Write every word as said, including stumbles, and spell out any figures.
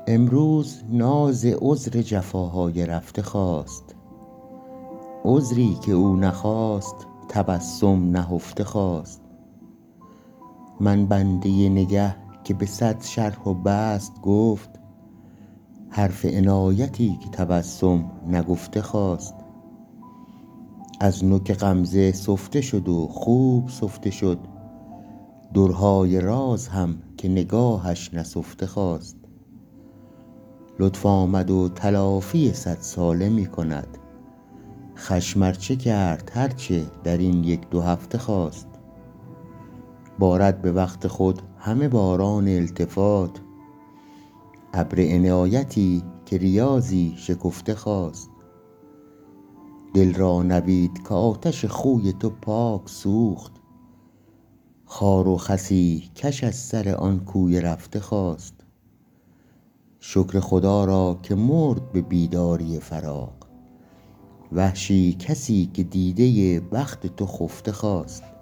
امروز ناز عذر جفاهای رفته خواست، عذری که او نخواست تبسم نهفته خواست. من بنده نگه که به صد شرح و بسط گفت، حرف عنایتی که تبسم نگفته خواست. از نوک غمزه سفته شد و خوب سفته شد، درهای راز هم که نگاهش نسفته خواست. لطف آمد و تلافی صد ساله می کند، خشم ار چه کرد هرچه در این یک دو هفته خواست. بارد به وقت خود همه باران التفات، ابر عنایتی که ریاضی شکفته خواست. دل را نوید که آتش خوی تو پاک سوخت، خار و خسی کش از سر آن کوی رفته خواست. شکر خدا را که مرد به بیداری فراق، وحشی کسی که دیده بخت تو خفته خواست.